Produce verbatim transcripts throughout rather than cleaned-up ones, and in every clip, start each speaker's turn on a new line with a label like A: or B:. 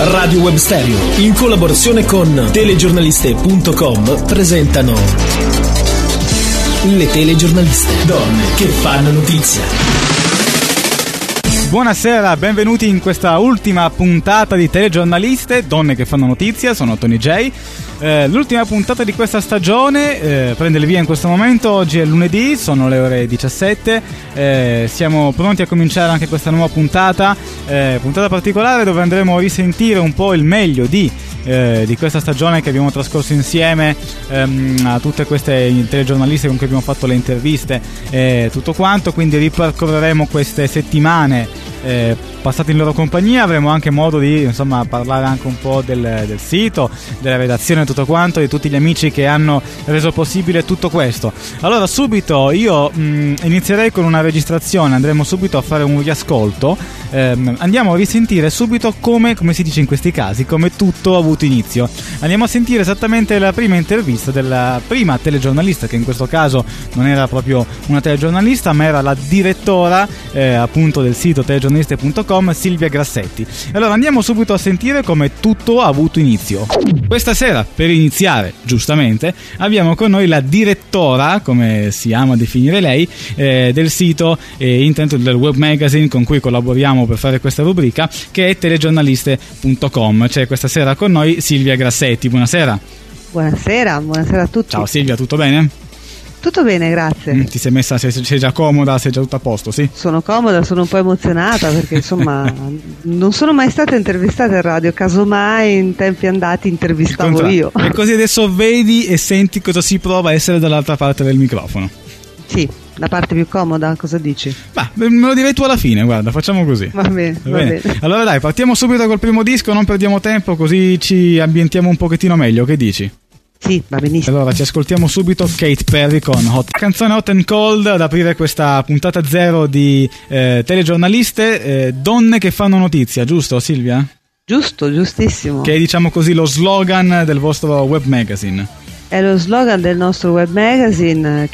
A: Radio Web Stereo, in collaborazione con telegiornaliste punto com, presentano Le telegiornaliste, donne che fanno notizia.
B: Buonasera, benvenuti in questa ultima puntata di Telegiornaliste, donne che fanno notizia. Sono Tony J. Eh, l'ultima puntata di questa stagione eh, prende il via in questo momento. Oggi è lunedì, sono le ore diciassette. Eh, siamo pronti a cominciare anche questa nuova puntata, eh, puntata particolare dove andremo a risentire un po' il meglio di Eh, di questa stagione che abbiamo trascorso insieme, ehm, a tutte queste telegiornaliste con cui abbiamo fatto le interviste e tutto quanto. Quindi ripercorreremo queste settimane eh, passate in loro compagnia. Avremo anche modo di insomma parlare anche un po' del, del sito, della redazione e tutto quanto, di tutti gli amici che hanno reso possibile tutto questo. Allora subito io mh, inizierei con una registrazione, andremo subito a fare un riascolto, ehm, andiamo a risentire subito come, come si dice in questi casi, come tutto ha avuto inizio. Andiamo a sentire esattamente la prima intervista della prima telegiornalista, che in questo caso non era proprio una telegiornalista ma era la direttora eh, appunto del sito telegiornaliste punto com, Silvia Grassetti. Allora andiamo subito a sentire come tutto ha avuto inizio. Questa sera, per iniziare giustamente, abbiamo con noi la direttora, come si ama definire lei, eh, del sito eh, internet, del web magazine con cui collaboriamo per fare questa rubrica, che è telegiornaliste punto com. C'è questa sera con noi Silvia Grassetti. Buonasera.
C: Buonasera, buonasera a tutti.
B: Ciao Silvia, tutto bene?
C: Tutto bene, grazie.
B: Mm, ti sei messa, sei, sei già comoda, sei già tutto a posto, sì?
C: Sono comoda, sono un po' emozionata perché insomma non sono mai stata intervistata in radio, casomai in tempi andati intervistavo io.
B: E così adesso vedi e senti cosa si prova a essere dall'altra parte del microfono.
C: Sì, la parte più comoda, cosa dici?
B: Ma me lo direi tu alla fine, guarda, facciamo così.
C: Va bene, va bene.
B: bene. Allora dai, partiamo subito col primo disco, non perdiamo tempo, così ci ambientiamo un pochettino meglio, che dici?
C: Sì, va benissimo.
B: Allora ci ascoltiamo subito Katy Perry con Hot. Canzone Hot and Cold ad aprire questa puntata zero di eh, telegiornaliste, eh, donne che fanno notizia, giusto Silvia?
C: Giusto, giustissimo.
B: Che è, diciamo così, lo slogan del vostro web magazine.
C: È lo slogan del nostro web magazine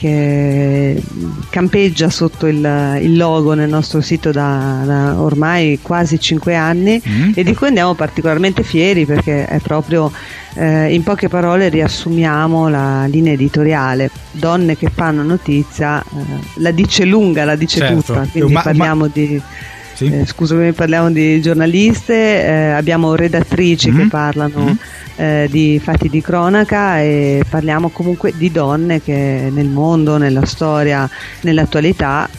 C: che campeggia sotto il, il logo nel nostro sito da, da ormai quasi cinque anni mm. e di cui andiamo particolarmente fieri perché è proprio, eh, in poche parole riassumiamo la linea editoriale. Donne che fanno notizia, eh, la dice lunga, la dice certo. tutta, quindi ma, parliamo ma... di... Sì. Eh, scusami, parliamo di giornaliste, eh, abbiamo redattrici mm-hmm. che parlano mm-hmm. eh, di fatti di cronaca e parliamo comunque di donne che nel mondo, nella storia, nell'attualità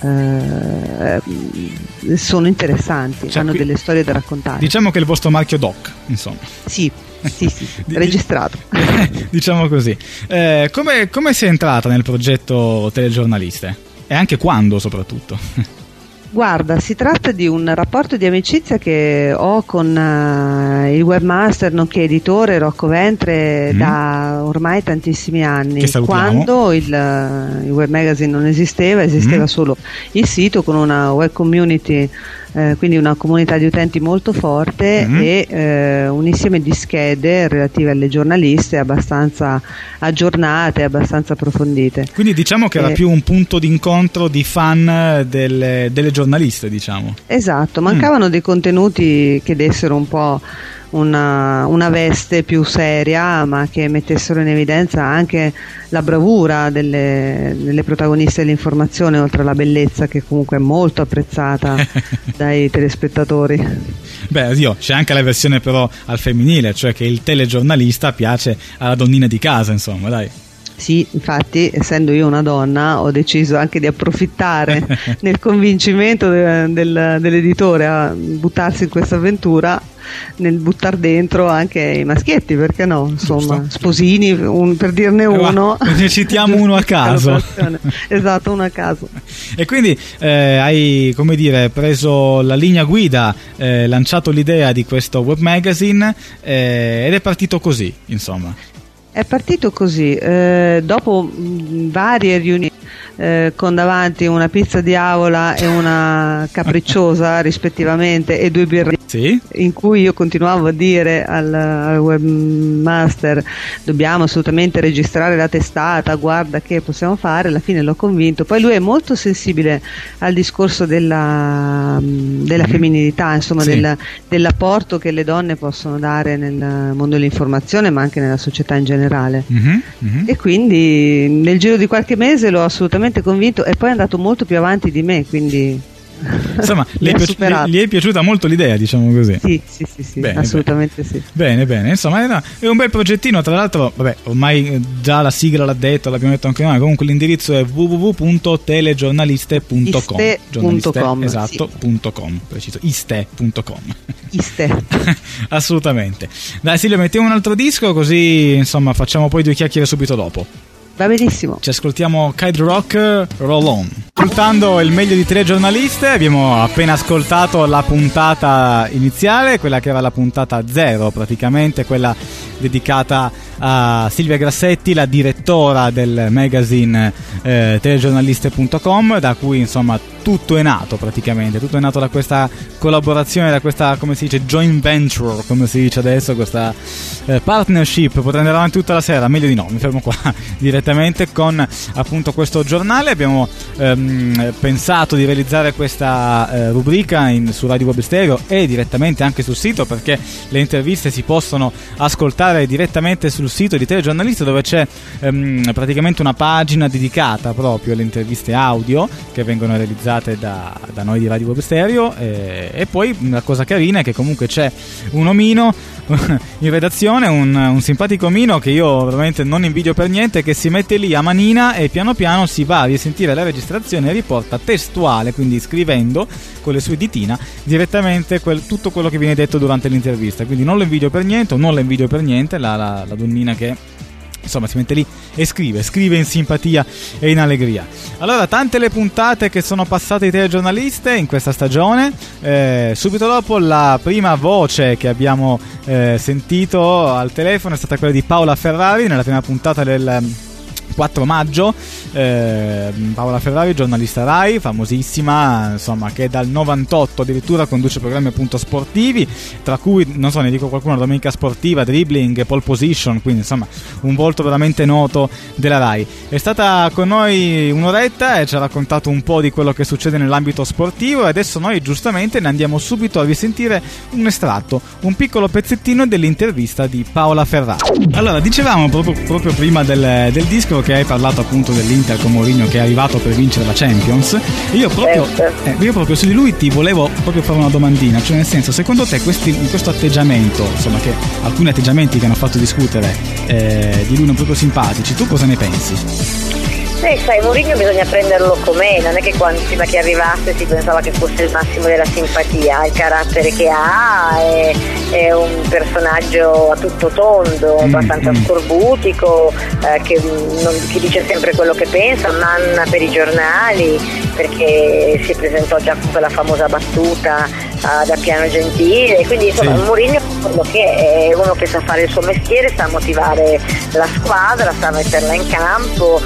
C: eh, sono interessanti, cioè, hanno delle storie da raccontare.
B: Diciamo che è il vostro marchio doc, insomma.
C: Sì, sì, sì, registrato.
B: Diciamo così. Eh, come, come sei entrata nel progetto Telegiornaliste? E anche quando soprattutto?
C: Guarda, si tratta di un rapporto di amicizia che ho con uh, il webmaster nonché editore Rocco Ventre mm. da ormai tantissimi anni. Quando il, uh, il web magazine non esisteva, esisteva mm. solo il sito con una web community, eh, quindi una comunità di utenti molto forte mm. e eh, un insieme di schede relative alle giornaliste abbastanza aggiornate, abbastanza approfondite.
B: Quindi diciamo che era eh, più un punto d'incontro di fan delle, delle giornaliste, diciamo.
C: Esatto, mancavano mm. dei contenuti che dessero un po' una, una veste più seria, ma che mettessero in evidenza anche la bravura delle, delle protagoniste dell'informazione, oltre alla bellezza che comunque è molto apprezzata dai telespettatori.
B: Beh, Dio, c'è anche la versione però al femminile, cioè che il telegiornalista piace alla donnina di casa, insomma, dai.
C: Sì, infatti, essendo io una donna, ho deciso anche di approfittare nel convincimento de, del, dell'editore a buttarsi in questa avventura, nel buttar dentro anche i maschietti, perché no? Insomma, giusto. Sposini, un, per dirne uno.
B: Eh, ne citiamo uno a caso.
C: Esatto, uno a caso.
B: E quindi eh, hai, come dire, preso la linea guida, eh, lanciato l'idea di questo web magazine eh, ed è partito così, insomma.
C: È partito così, eh, dopo mh, varie riunioni eh, con davanti una pizza di avola e una capricciosa rispettivamente e due birre,
B: sì,
C: in cui io continuavo a dire al, al webmaster dobbiamo assolutamente registrare la testata, guarda che possiamo fare, alla fine l'ho convinto. Poi lui è molto sensibile al discorso della, della
B: mm-hmm.
C: femminilità, insomma,
B: sì.
C: del, dell'apporto che le donne possono dare nel mondo dell'informazione ma anche nella società in generale,
B: mm-hmm. Mm-hmm.
C: e quindi nel giro di qualche mese l'ho assolutamente convinto, e poi è andato molto più avanti di me, quindi
B: insomma gli è, piaci- gli è piaciuta molto l'idea, diciamo così.
C: Sì, sì, sì, sì,
B: bene,
C: assolutamente
B: bene.
C: sì.
B: Bene, bene, insomma era, è un bel progettino, tra l'altro, vabbè, ormai già la sigla l'ha detto, l'abbiamo detto anche noi, comunque l'indirizzo è w w w punto telegiornaliste punto com.
C: iste punto com,
B: esatto,
C: sì.
B: punto com, preciso, iste punto com.
C: Iste.
B: Assolutamente. Dai Silvia, mettiamo un altro disco così, insomma, facciamo poi due chiacchiere subito dopo.
C: Va benissimo.
B: Ci ascoltiamo Kid Rock, Roll On. Ascoltando il meglio di Telegiornaliste, abbiamo appena ascoltato la puntata iniziale, quella che era la puntata zero, praticamente quella dedicata a Silvia Grassetti, la direttora del magazine eh, telegiornaliste punto com, da cui insomma tutto è nato praticamente, tutto è nato da questa collaborazione, da questa, come si dice, joint venture, come si dice adesso, questa eh, partnership. Potrei andare avanti tutta la sera, meglio di no, mi fermo qua direttamente con appunto questo giornale. Abbiamo ehm, pensato di realizzare questa eh, rubrica in, su Radio Web Stereo e direttamente anche sul sito, perché le interviste si possono ascoltare direttamente sul sito di Telegiornaliste, dove c'è ehm, praticamente una pagina dedicata proprio alle interviste audio che vengono realizzate da, da noi di Radio Web Stereo, e, e poi la cosa carina è che comunque c'è un omino in redazione, un, un simpatico omino che io veramente non invidio per niente, che si mette lì a manina e piano piano si va a risentire la registrazione e riporta testuale, quindi scrivendo con le sue ditine direttamente quel, tutto quello che viene detto durante l'intervista. Quindi non lo invidio per niente, o non lo invidio per niente la, la, la donnina che insomma si mette lì e scrive, scrive in simpatia e in allegria. Allora, tante le puntate che sono passate di Telegiornaliste in questa stagione. Eh, subito dopo la prima voce che abbiamo eh, sentito al telefono è stata quella di Paola Ferrari nella prima puntata del quattro maggio. eh, Paola Ferrari, giornalista Rai, famosissima, insomma, che dal novantotto addirittura conduce programmi appunto sportivi, tra cui, non so, ne dico qualcuno, la Domenica Sportiva, Dribbling, Pole Position, quindi insomma un volto veramente noto della Rai. È stata con noi un'oretta e ci ha raccontato un po' di quello che succede nell'ambito sportivo, e adesso noi giustamente ne andiamo subito a risentire un estratto, un piccolo pezzettino dell'intervista di Paola Ferrari. Allora, dicevamo proprio, proprio prima del, del disco che hai parlato appunto dell'Inter con Mourinho che è arrivato per vincere la Champions. Io proprio, eh, io proprio su di lui ti volevo proprio fare una domandina, cioè nel senso, secondo te questi, questo atteggiamento, insomma, che alcuni atteggiamenti che hanno fatto discutere eh, di lui non proprio simpatici, tu cosa ne pensi?
D: Beh, sai, Mourinho bisogna prenderlo com'è, non è che quando, prima che arrivasse si pensava che fosse il massimo della simpatia, il carattere che ha, è, è un personaggio a tutto tondo, mm, abbastanza mm. scorbutico, eh, che, non, che dice sempre quello che pensa, manna per i giornali, perché si presentò già con quella famosa battuta uh, da Piano Gentile, quindi insomma sì. Mourinho quello che è uno che sa fare il suo mestiere, sa motivare la squadra, sa metterla in campo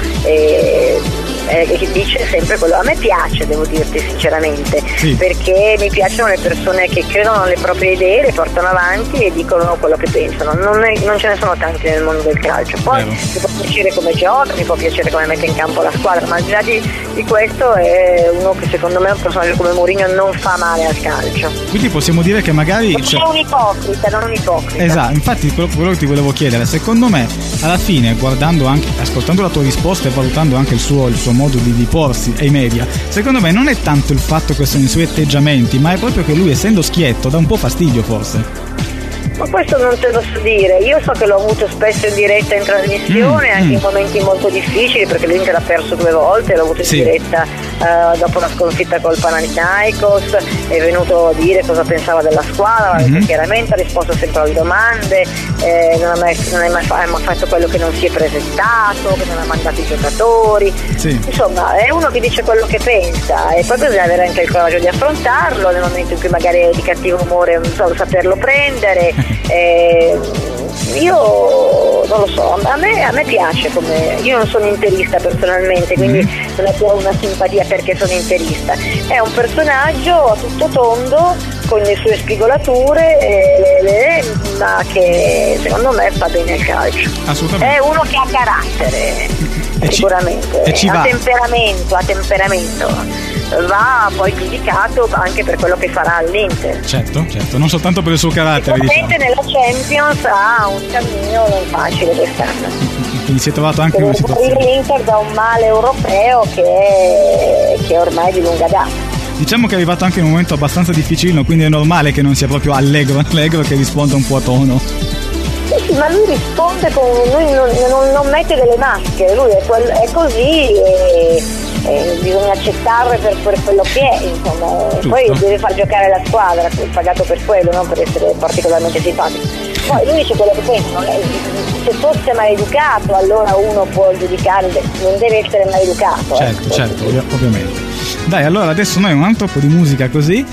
D: e, e che dice sempre quello. A me piace, devo dirti sinceramente, sì. perché mi piacciono le persone che credono alle proprie idee, le portano avanti e dicono quello che pensano. Non, è, non ce ne sono tanti nel mondo del calcio. Poi Vero. mi può piacere come gioca, mi può piacere come mette in campo la squadra, ma al di là di, di questo è uno che secondo me un personaggio come Mourinho non fa male al calcio.
B: Quindi possiamo dire che magari
D: non
B: cioè...
D: è un ipocrita, non un ipocrita.
B: Esatto, infatti quello, quello che ti volevo chiedere, secondo me alla fine, guardando anche, ascoltando la tua risposta e valutando anche il suo, il suo modo di, di porsi ai media, secondo me non è tanto il fatto che sono i suoi atteggiamenti, ma è proprio che lui, essendo schietto, dà un po' fastidio forse.
D: Ma questo non te lo so dire, io so che l'ho avuto spesso in diretta in trasmissione, mm, anche mm. in momenti molto difficili, perché l'Inter ha perso due volte, l'ho avuto in sì. diretta uh, dopo la sconfitta col Panathinaikos, è venuto a dire cosa pensava della squadra, mm-hmm. chiaramente ha risposto sempre alle domande, eh, non ha mai, non ha mai, fa, mai fatto quello che non si è presentato, che non ha mandato i giocatori, sì. insomma è uno che dice quello che pensa, e poi bisogna avere anche il coraggio di affrontarlo nel momento in cui magari è di cattivo umore, non so, saperlo prendere. Eh, io non lo so, a me, a me piace, come io non sono interista personalmente, quindi mm. non è che ho una simpatia perché sono interista. È un personaggio a tutto tondo con le sue spigolature, eh, le, ma che secondo me fa bene al calcio.
B: Assolutamente.
D: È uno che ha carattere, e sicuramente,
B: ci, e ci
D: ha
B: va.
D: temperamento, ha temperamento. Va poi giudicato anche per quello che farà all'Inter.
B: Certo, certo, non soltanto per il suo carattere.
D: Sicuramente diciamo. Nella Champions ha un cammino non facile quest'anno.
B: Quindi si è trovato anche in una situazione.
D: L'Inter da un male europeo che, che ormai è di lunga data.
B: Diciamo che è arrivato anche in un momento abbastanza difficile, quindi è normale che non sia proprio allegro, allegro che risponda un po' a tono.
D: Sì, sì, ma lui risponde con. lui non, non, non mette delle maschere, lui è, quel, è così e, e bisogna accettarlo per, per quello che è, insomma. Giusto. Poi deve far giocare la squadra, pagato per quello, non per essere particolarmente simpatico. Poi lui dice quello che pensa, non è, se fosse maleducato allora uno può giudicare, non deve essere maleducato.
B: Certo,
D: ecco.
B: certo, ovviamente. Dai, allora adesso noi un altro po' di musica così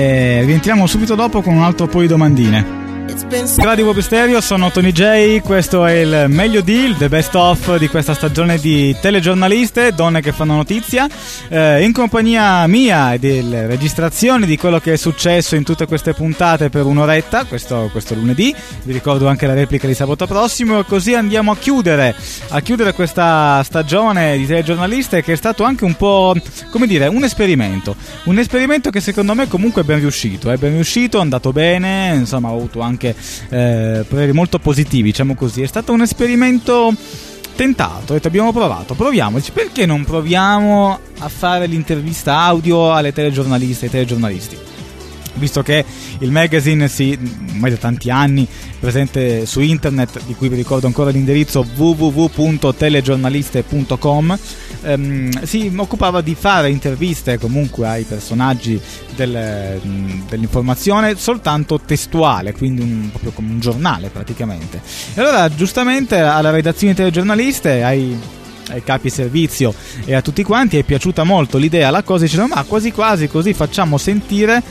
B: e rientriamo subito dopo con un altro po' di domandine. Radio Pop Stereo, sono Tony J, questo è il meglio di, il the best of di questa stagione di telegiornaliste, donne che fanno notizia, eh, in compagnia mia e delle registrazioni di quello che è successo in tutte queste puntate per un'oretta, questo, questo lunedì, vi ricordo anche la replica di sabato prossimo, e così andiamo a chiudere, a chiudere questa stagione di telegiornaliste che è stato anche un po', come dire, un esperimento, un esperimento che secondo me comunque è ben riuscito, è ben riuscito, è andato bene, insomma ho avuto anche Eh, pareri molto positivi, diciamo così. È stato un esperimento tentato, abbiamo provato, proviamo, perché non proviamo a fare l'intervista audio alle telegiornaliste e ai telegiornalisti, visto che il magazine si, ormai da tanti anni, presente su internet, di cui vi ricordo ancora l'indirizzo w w w punto telegiornaliste punto com, ehm, si occupava di fare interviste comunque ai personaggi del, dell'informazione soltanto testuale, quindi un, proprio come un giornale praticamente. E allora giustamente alla redazione telegiornaliste, ai ai capi servizio e a tutti quanti è piaciuta molto l'idea, la cosa, dicevano ma quasi quasi così facciamo sentire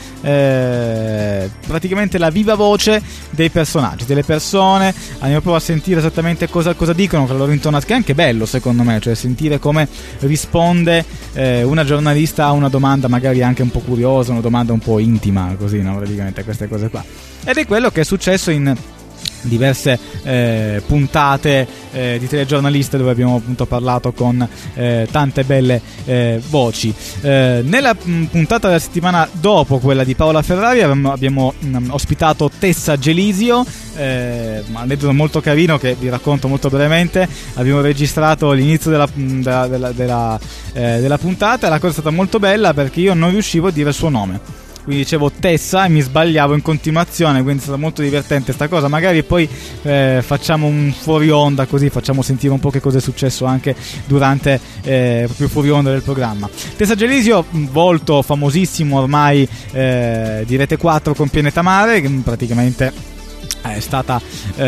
B: eh, praticamente la viva voce dei personaggi, delle persone, andiamo proprio a sentire esattamente cosa, cosa dicono con la loro intonazione, che è anche bello secondo me, cioè sentire come risponde eh, una giornalista a una domanda magari anche un po' curiosa, una domanda un po' intima, così, no? Praticamente queste cose qua, ed è quello che è successo in diverse eh, puntate eh, di telegiornaliste, dove abbiamo appunto parlato con eh, tante belle eh, voci. Eh, nella mh, puntata della settimana dopo quella di Paola Ferrari abbiamo, abbiamo mh, ospitato Tessa Gelisio, eh, un aneddoto molto carino che vi racconto molto brevemente. Abbiamo registrato l'inizio della, della, della, della, eh, della puntata, e la cosa è stata molto bella perché io non riuscivo a dire il suo nome, quindi dicevo Tessa e mi sbagliavo in continuazione, quindi è stata molto divertente sta cosa. Magari poi eh, facciamo un fuori onda, così facciamo sentire un po' che cosa è successo anche durante eh, proprio fuori onda del programma. Tessa Gelisio, volto famosissimo ormai eh, di Rete quattro con Pianeta Mare, che praticamente è stata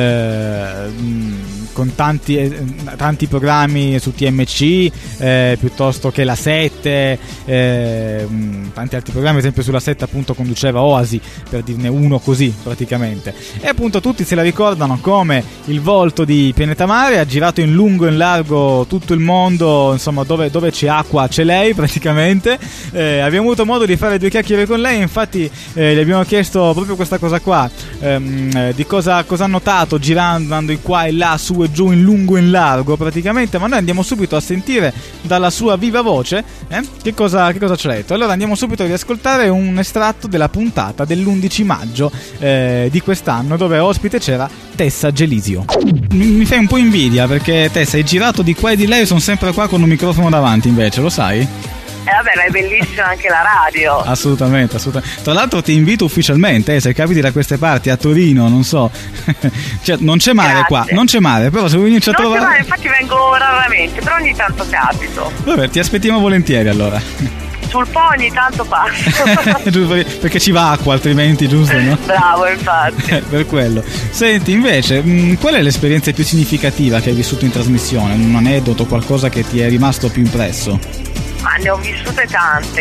B: eh, con tanti, eh, tanti programmi su T M C, eh, piuttosto che La sette, eh, tanti altri programmi, ad esempio sulla sette appunto conduceva Oasi, per dirne uno così praticamente, e appunto tutti se la ricordano come il volto di Pianeta Mare. Ha girato in lungo e in largo tutto il mondo, insomma dove, dove c'è acqua c'è lei praticamente. Eh, abbiamo avuto modo di fare due chiacchiere con lei, infatti eh, gli abbiamo chiesto proprio questa cosa qua, ehm, di cosa, cosa ha notato girando, andando in qua e là, su e giù, in lungo e in largo praticamente. Ma noi andiamo subito a sentire dalla sua viva voce eh, che cosa, che cosa ci ha detto. Allora andiamo subito a riascoltare un estratto della puntata dell'undici maggio eh, di quest'anno, dove ospite c'era Tessa Gelisio. Mi, mi fai un po' invidia perché Tessa hai girato di qua e di là, io sono sempre qua con un microfono davanti, invece lo sai?
D: Eh vabbè, ma è bellissima anche la radio.
B: Assolutamente, assolutamente. Tra l'altro ti invito ufficialmente, eh, se capiti da queste parti, a Torino, non so. Cioè, non c'è mare. Grazie. Qua, non c'è mare, però se vuoi iniziare a trovare...
D: Non c'è mare, infatti vengo raramente, però ogni tanto capito.
B: Vabbè, ti aspettiamo volentieri allora.
D: Sul po' ogni tanto passo.
B: Perché ci va acqua, altrimenti, giusto, no?
D: Bravo, infatti.
B: Per quello. Senti, invece, mh, qual è l'esperienza più significativa che hai vissuto in trasmissione? Un aneddoto, qualcosa che ti è rimasto più impresso?
D: Ma ne ho vissute tante.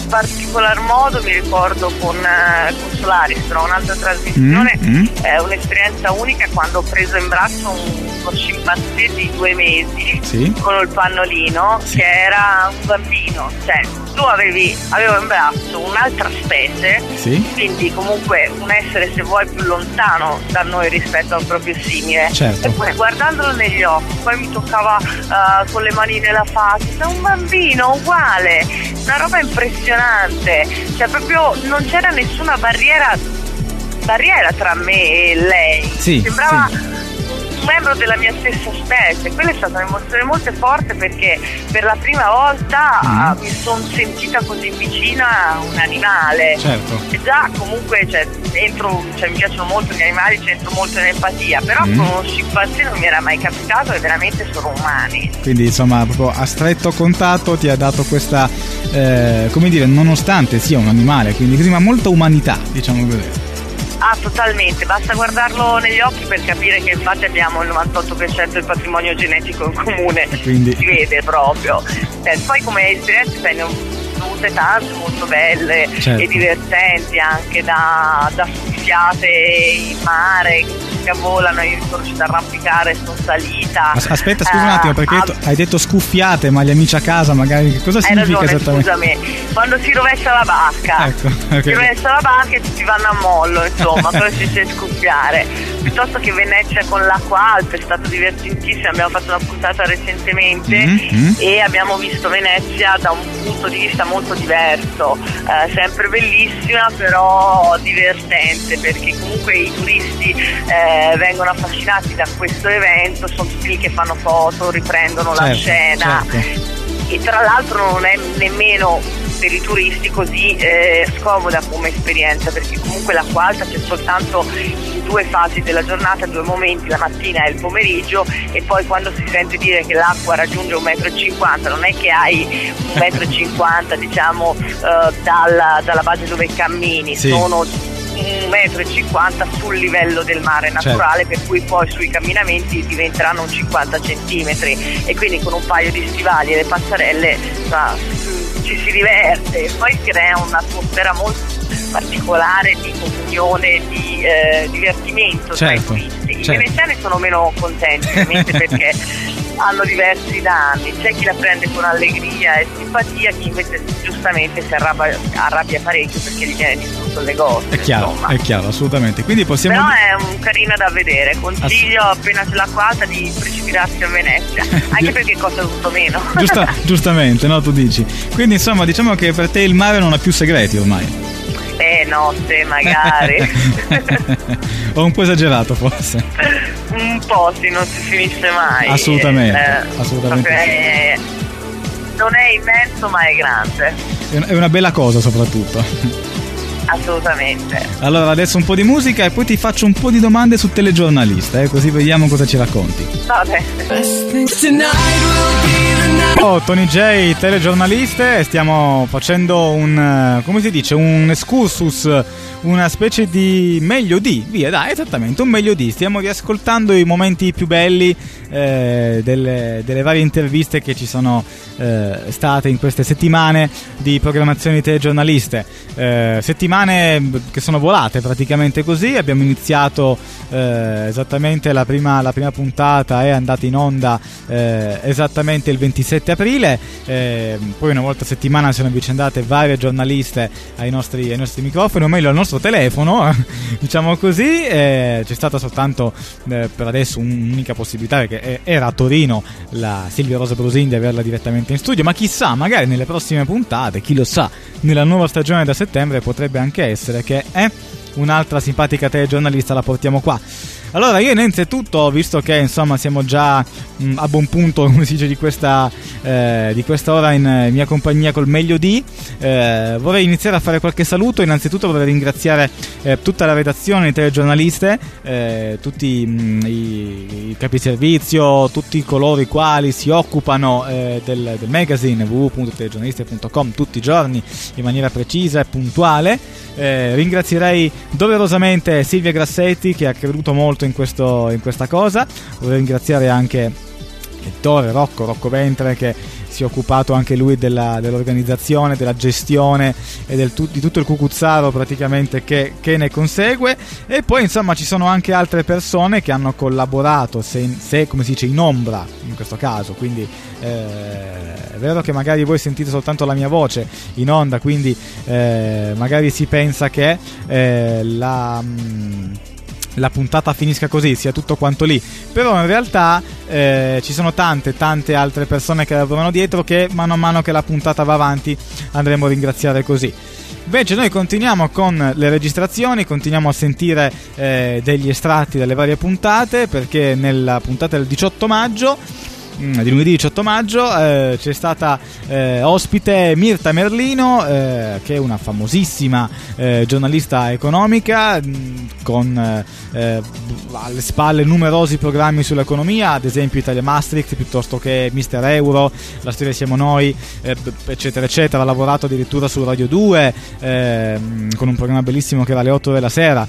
E: particolar modo mi ricordo con, uh, con Solaris, però un'altra trasmissione,
B: mm-hmm.
E: è un'esperienza unica quando ho preso in braccio un, uno scimpanzé di due mesi,
B: sì.
E: con il pannolino, sì. che era un bambino, cioè tu avevi avevo in braccio un'altra specie,
B: sì.
E: quindi comunque un essere, se vuoi, più lontano da noi rispetto al proprio simile,
B: certo.
E: E poi guardandolo negli occhi, poi mi toccava uh, con le mani nella faccia, un bambino uguale, una roba impressionante, cioè proprio non c'era nessuna barriera barriera tra me e lei,
B: sì,
E: sembrava
B: sì.
E: un membro della mia stessa specie. Quella è stata un'emozione molto forte, perché per la prima volta mm. mi sono sentita così vicina a un animale,
B: certo.
E: e già comunque cioè, entro, cioè, mi piacciono molto gli animali, c'entro molto in empatia, però mm. con uno scimpanzé non mi era mai capitato, e veramente sono umani,
B: quindi insomma proprio a stretto contatto ti ha dato questa eh, come dire, nonostante sia un animale, quindi così, ma molta umanità, diciamo così.
E: Ah, totalmente, basta guardarlo negli occhi per capire che infatti abbiamo il novantotto per cento del patrimonio genetico in comune,
B: quindi
E: si vede proprio. Eh, poi come esperienze ne ho avute tante molto belle, certo. e divertenti, anche da, da sfilate in mare che volano, io sono riuscita a arrampicare, sono salita.
B: Aspetta, scusa uh, un attimo, perché
E: ah,
B: hai detto scuffiate, ma gli amici a casa magari che cosa significa
E: ragione,
B: esattamente?
E: Scusami, quando si rovescia la barca,
B: ecco, okay.
E: si rovescia la barca e tutti vanno a mollo, insomma, quello si dice scuffiare. Piuttosto che Venezia con l'acqua alta, è stato divertentissimo, abbiamo fatto una puntata recentemente, mm-hmm. e abbiamo visto Venezia da un punto di vista molto diverso, eh, sempre bellissima però divertente, perché comunque i turisti eh, vengono affascinati da questo evento, sono tutti lì che fanno foto, riprendono certo, la scena, certo. E tra l'altro non è nemmeno per i turisti così eh, scomoda come esperienza, perché comunque l'acqua alta c'è soltanto in due fasi della giornata, due momenti, la mattina e il pomeriggio, e poi quando si sente dire che l'acqua raggiunge un metro e cinquanta, non è che hai un metro e cinquanta diciamo eh, dalla, dalla base dove cammini, sì. sono un metro e cinquanta sul livello del mare naturale, certo. per cui poi sui camminamenti diventeranno un cinquanta centimetri, e quindi con un paio di stivali e le passerelle sa, ci si diverte, e poi crea un'atmosfera molto particolare di comunione, di eh, divertimento,
B: certo,
E: tra i turisti. I
B: certo.
E: veneziani sono meno contenti ovviamente perché hanno diversi danni, c'è chi la prende con allegria e simpatia, chi invece giustamente si arrabbia, arrabbia parecchio perché gli viene distrutto il negozio.
B: È chiaro,
E: insomma.
B: È chiaro, assolutamente. Quindi possiamo...
E: Però è un carina da vedere, consiglio Ass- appena c'è l'acqua alta di precipitarsi a Venezia, anche perché costa tutto meno.
B: Giusta, giustamente, no, tu dici. Quindi insomma diciamo che per te il mare non ha più segreti ormai.
E: Eh no, se magari.
B: Ho un po' esagerato forse.
E: Un po', sì, non si finisce mai.
B: Assolutamente,
E: eh,
B: assolutamente.
E: È, non è immenso ma è grande.
B: È una bella cosa soprattutto.
E: Assolutamente.
B: Allora adesso un po' di musica e poi ti faccio un po' di domande su Telegiornalista, eh, così vediamo cosa ci racconti.
E: Vabbè.
B: Oh, Tony J, Telegiornaliste, stiamo facendo un, come si dice, un excursus, una specie di meglio di, via dai, esattamente, un meglio di, stiamo riascoltando i momenti più belli eh, delle, delle varie interviste che ci sono eh, state in queste settimane di programmazione di Telegiornaliste, eh, settimane che sono volate praticamente così. Abbiamo iniziato eh, esattamente la prima, la prima puntata è andata in onda eh, esattamente il ventisette aprile, eh, poi una volta a settimana si sono avvicendate varie giornaliste ai nostri, ai nostri microfoni, o meglio al nostro telefono, diciamo così. Eh, c'è stata soltanto eh, per adesso un'unica possibilità, perché era a Torino la Silvia Rosa Brusin, di averla direttamente in studio, ma chissà, magari nelle prossime puntate, chi lo sa, nella nuova stagione da settembre potrebbe anche essere che eh, un'altra simpatica telegiornalista la portiamo qua. Allora io innanzitutto, visto che insomma siamo già mh, a buon punto, come si dice, di questa eh, di questa ora in eh, mia compagnia col meglio di, eh, vorrei iniziare a fare qualche saluto. Innanzitutto vorrei ringraziare eh, tutta la redazione di Telegiornaliste, eh, tutti mh, i, i capiservizio, tutti coloro i quali si occupano eh, del, del magazine w w w punto telegiornaliste punto com tutti i giorni in maniera precisa e puntuale. Eh, ringrazierei doverosamente Silvia Grassetti, che ha creduto molto in questo in questa cosa. Vorrei ringraziare anche Ettore, Rocco, Rocco Ventre, che si è occupato anche lui della, dell'organizzazione, della gestione e del tu, di tutto il cucuzzaro praticamente che, che ne consegue. E poi insomma ci sono anche altre persone che hanno collaborato, se, se come si dice, in ombra in questo caso, quindi eh, è vero che magari voi sentite soltanto la mia voce in onda, quindi eh, magari si pensa che eh, la... Mh, la puntata finisca così, sia tutto quanto lì, però in realtà eh, ci sono tante tante altre persone che lavorano dietro, che mano a mano che la puntata va avanti andremo a ringraziare così. Invece noi continuiamo con le registrazioni, continuiamo a sentire eh, degli estratti dalle varie puntate, perché nella puntata del diciotto maggio di lunedì diciotto maggio eh, c'è stata eh, ospite Mirta Merlino, eh, che è una famosissima eh, giornalista economica mh, con eh, alle spalle numerosi programmi sull'economia, ad esempio Italia Maastricht, piuttosto che Mister Euro, La Storia Siamo Noi, eh, eccetera eccetera. Ha lavorato addirittura su Radio due eh, con un programma bellissimo che era alle otto della sera,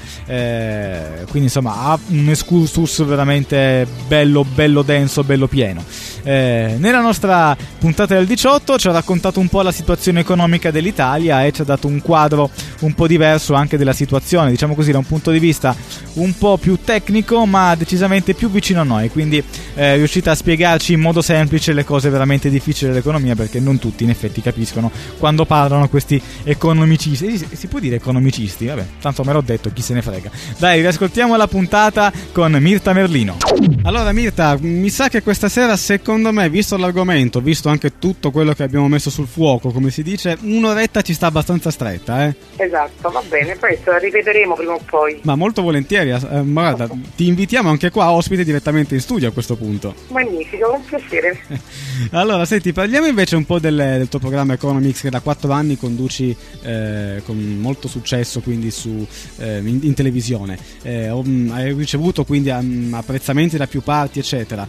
B: eh, quindi insomma ha un excursus veramente bello bello denso, bello pieno. Eh, nella nostra puntata del diciotto ci ha raccontato un po' la situazione economica dell'Italia e ci ha dato un quadro un po' diverso anche della situazione, diciamo così, da un punto di vista un po' più tecnico ma decisamente più vicino a noi, quindi è riuscita a spiegarci in modo semplice le cose veramente difficili dell'economia, perché non tutti in effetti capiscono quando parlano questi economicisti. Si, si può dire economicisti? Vabbè, tanto me l'ho detto, chi se ne frega. Dai, riascoltiamo la puntata con Mirta Merlino. Allora Mirta, mi sa che questa sera, secondo me, visto l'argomento, visto anche tutto quello che abbiamo messo sul fuoco, come si dice, un'oretta ci sta abbastanza stretta, eh?
E: Esatto, va bene, questo la ripeteremo prima o poi.
B: Ma molto volentieri, eh, ma guarda, ti invitiamo anche qua ospite direttamente in studio a questo punto.
E: Magnifico, un piacere.
B: Allora, senti, parliamo invece un po' del, del tuo programma Economics, che da quattro anni conduci eh, con molto successo, quindi su eh, in, in televisione. Eh, hai ricevuto quindi um, apprezzamenti da più parti, eccetera.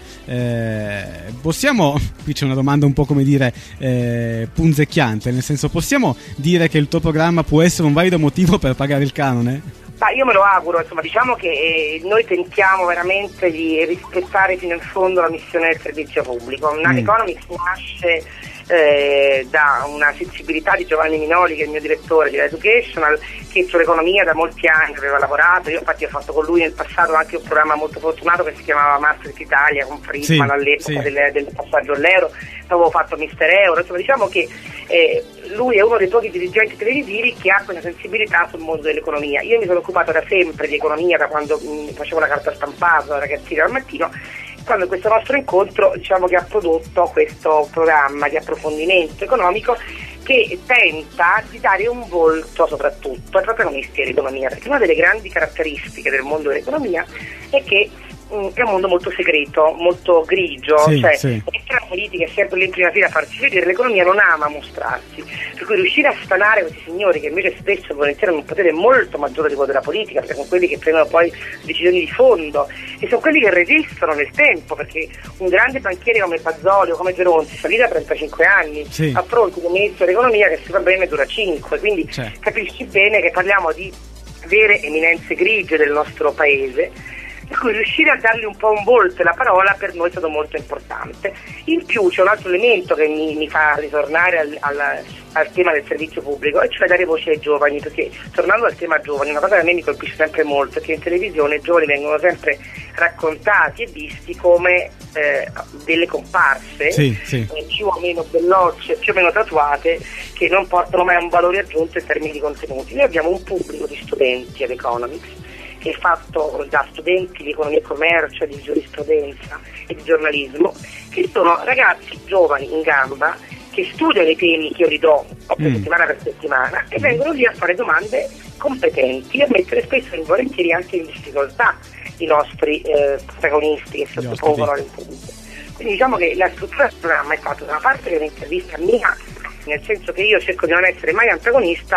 B: Eh, possiamo, qui c'è una domanda un po' come dire eh, punzecchiante, nel senso, possiamo dire che il tuo programma può essere un valido motivo per pagare il canone?
E: Ma io me lo auguro, insomma, diciamo che eh, noi tentiamo veramente di rispettare fino in fondo la missione del servizio pubblico. Mm. Economics nasce eh, da una sensibilità di Giovanni Minoli, che è il mio direttore di Educational, che sull'economia da molti anni aveva lavorato. Io infatti ho fatto con lui nel passato anche un programma molto fortunato che si chiamava Maastricht Italia, con Friedman, sì, all'epoca sì. del, del passaggio all'euro. Avevo fatto Mister Euro, insomma, diciamo che eh, lui è uno dei pochi dirigenti televisivi che ha quella sensibilità sul mondo dell'economia. Io mi sono occupata da sempre di economia, da quando mh, facevo la carta stampata, da ragazzina al mattino. Quando questo nostro incontro, diciamo, che ha prodotto questo programma di approfondimento economico che tenta di dare un volto soprattutto ai protagonisti dell'economia, perché una delle grandi caratteristiche del mondo dell'economia è che è un mondo molto segreto, molto grigio, sì, cioè sì. La politica è sempre lì in prima fila a farsi vedere, l'economia non ama mostrarsi, per cui riuscire a stanare questi signori che invece spesso volentieri hanno un potere molto maggiore di quello della politica, perché sono quelli che prendono poi decisioni di fondo e sono quelli che resistono nel tempo, perché un grande banchiere come Pazzoli o come Geronzi sta lì da trentacinque anni, sì. a fronte di un ministro dell'economia che si va bene dura cinque, quindi cioè. Capisci bene che parliamo di vere eminenze grigie del nostro paese, per cui riuscire a dargli un po' un volto e la parola per noi è stato molto importante. In più c'è un altro elemento che mi, mi fa ritornare al, al, al tema del servizio pubblico, e cioè dare voce ai giovani, perché tornando al tema giovani, una cosa che a me mi colpisce sempre molto è che in televisione i giovani vengono sempre raccontati e visti come eh, delle comparse, sì, sì. Eh, più o meno bellocce, più o meno tatuate, che non portano mai un valore aggiunto in termini di contenuti. Noi abbiamo un pubblico di studenti ad Economics che è fatto da studenti di economia e commercio, di giurisprudenza e di giornalismo, che sono ragazzi giovani in gamba che studiano i temi che io li do mm. settimana per settimana e vengono lì a fare domande competenti e a mettere spesso e volentieri anche in difficoltà i nostri eh, protagonisti che sottopongono all'intervista. Quindi diciamo che la struttura del programma è fatta da una parte che è un'intervista mia, nel senso che io cerco di non essere mai antagonista,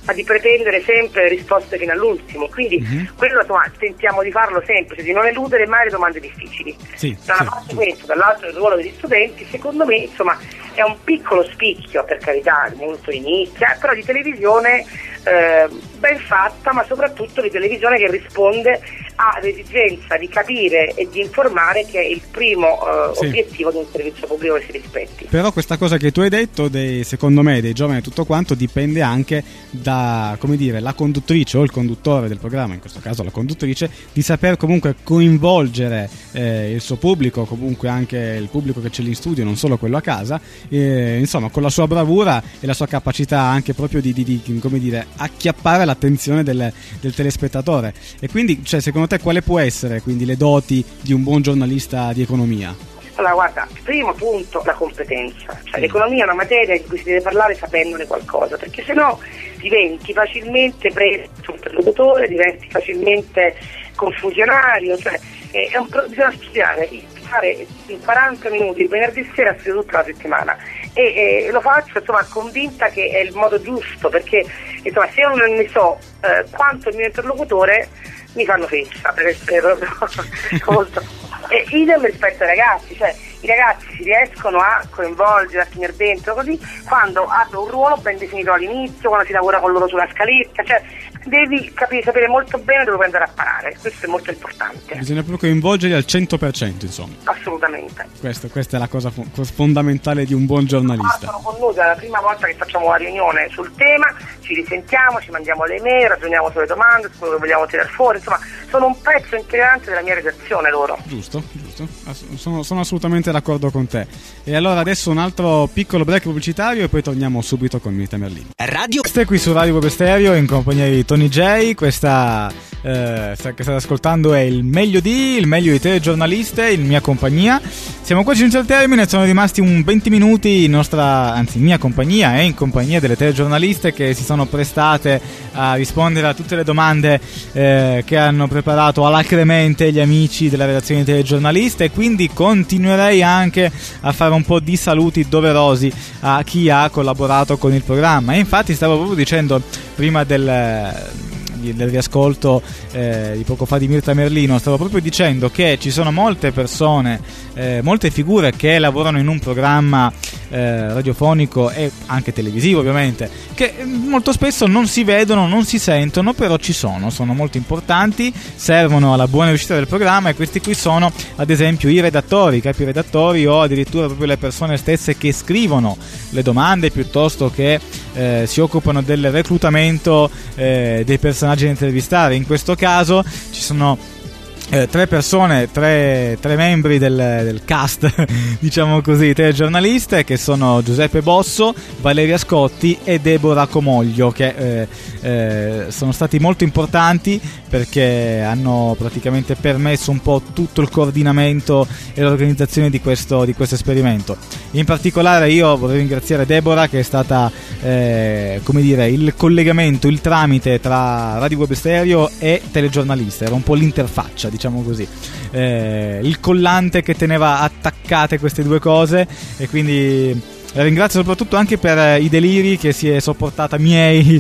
F: ma di pretendere sempre risposte fino all'ultimo. Quindi mm-hmm. quello insomma, tentiamo di farlo sempre, cioè di non eludere mai le domande difficili.
B: Sì,
F: da una
B: sì,
F: parte
B: sì.
F: questo, dall'altro il ruolo degli studenti, secondo me insomma è un piccolo spicchio, per carità, molto di nicchia, però di televisione eh, ben fatta, ma soprattutto di televisione che risponde all'esigenza di capire e di informare, che è il primo eh,
B: sì.
F: obiettivo di un servizio pubblico che si rispetti.
B: Però questa cosa che tu hai detto, dei, secondo me, dei giovani e tutto quanto, dipende anche da, come dire, la conduttrice o il conduttore del programma, in questo caso la conduttrice, di saper comunque coinvolgere eh, il suo pubblico, comunque anche il pubblico che c'è lì in studio, non solo quello a casa, eh, insomma, con la sua bravura e la sua capacità anche proprio di, di, di come dire, acchiappare l'attenzione del, del telespettatore. E quindi, cioè, secondo te quale può essere quindi le doti di un buon giornalista di economia?
F: Allora guarda, primo punto la competenza, cioè l'economia è una materia di cui si deve parlare sapendone qualcosa, perché sennò diventi facilmente preso sul interlocutore, diventi facilmente confusionario, cioè è un, bisogna studiare, fare in quaranta minuti il venerdì sera studio tutta la settimana e, e lo faccio insomma convinta che è il modo giusto, perché insomma se io non ne so eh, quanto il mio interlocutore mi fanno feccia per essere proprio e idem rispetto ai ragazzi, cioè i ragazzi si riescono a coinvolgere, a tenere dentro così quando hanno un ruolo ben definito all'inizio, quando si lavora con loro sulla scaletta, cioè devi capire, sapere molto bene dove puoi andare a parare, questo è molto importante.
B: Bisogna proprio coinvolgerli al cento per cento, insomma.
F: Assolutamente.
B: Questo, questa è la cosa fo- fondamentale di un buon giornalista.
F: Sono con noi dalla prima volta che facciamo la riunione sul tema, ci risentiamo, ci mandiamo le mail, ragioniamo sulle domande, su quello che vogliamo tirare fuori, insomma sono un pezzo integrante della mia redazione loro.
B: Giusto, giusto, Ass- sono, sono assolutamente d'accordo con te. E allora adesso un altro piccolo break pubblicitario e poi torniamo subito con Mirta Merlini. Radio Stai qui su Radio Web Stereo in compagnia di Tony J. Questa eh, che state ascoltando è il meglio di il meglio di telegiornaliste in mia compagnia. Siamo quasi giunti al termine, sono rimasti un venti minuti in nostra, anzi in mia compagnia e in compagnia delle telegiornaliste che si sono prestate a rispondere a tutte le domande eh, che hanno preparato alacremente gli amici della redazione di telegiornaliste, e quindi continuerei anche a fare un po' di saluti doverosi a chi ha collaborato con il programma. E infatti stavo proprio dicendo prima del del riascolto eh, di poco fa di Mirta Merlino, stavo proprio dicendo che ci sono molte persone, eh, molte figure che lavorano in un programma eh, radiofonico e anche televisivo ovviamente, che molto spesso non si vedono, non si sentono, però ci sono, sono molto importanti, servono alla buona riuscita del programma, e questi qui sono ad esempio i redattori, i capi redattori o addirittura proprio le persone stesse che scrivono le domande piuttosto che eh, si occupano del reclutamento eh, dei personaggi da intervistare. In questo caso ci sono eh, tre persone, tre, tre membri del, del cast, diciamo così, telegiornaliste, che sono Giuseppe Bosso, Valeria Scotti e Deborah Comoglio, che eh, eh, sono stati molto importanti perché hanno praticamente permesso un po' tutto il coordinamento e l'organizzazione di questo, di questo esperimento. In particolare io vorrei ringraziare Deborah, che è stata eh, come dire il collegamento, il tramite tra Radio Web Stereo e telegiornalista, era un po' l'interfaccia, diciamo così, eh, il collante che teneva attaccate queste due cose, e quindi la ringrazio soprattutto anche per i deliri che si è sopportata miei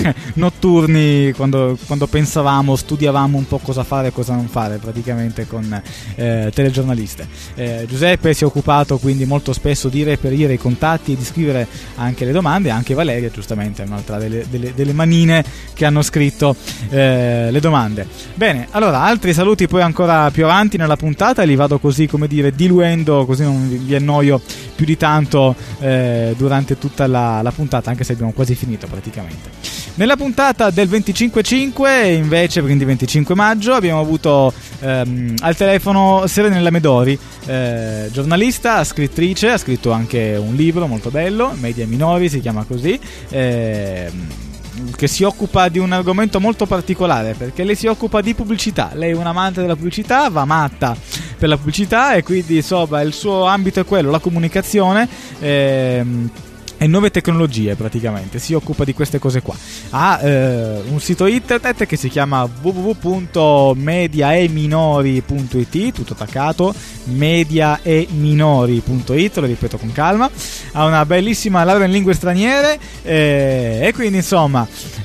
B: notturni quando, quando pensavamo, studiavamo un po' cosa fare e cosa non fare praticamente con eh, telegiornaliste. eh, Giuseppe si è occupato quindi molto spesso di reperire i contatti e di scrivere anche le domande, anche Valeria giustamente è un'altra delle, delle, delle manine che hanno scritto eh, le domande. Bene, allora altri saluti poi ancora più avanti nella puntata, li vado così, come dire, diluendo, così non vi, vi annoio più di tanto eh, durante tutta la, la puntata, anche se abbiamo quasi finito praticamente. Nella puntata del venticinque cinque invece, quindi venticinque maggio, abbiamo avuto ehm, al telefono Serenella Medori, eh, giornalista, scrittrice, ha scritto anche un libro molto bello, Media Minori si chiama così, eh, che si occupa di un argomento molto particolare, perché lei si occupa di pubblicità. Lei è un amante della pubblicità, va matta per la pubblicità, e quindi insomma il suo ambito è quello, la comunicazione, ehm, e nuove tecnologie, praticamente si occupa di queste cose qua. Ha eh, un sito internet che si chiama w w w punto mediaeminori punto i t, tutto attaccato, mediaeminori punto i t, lo ripeto con calma. Ha una bellissima laurea in lingue straniere eh, e quindi insomma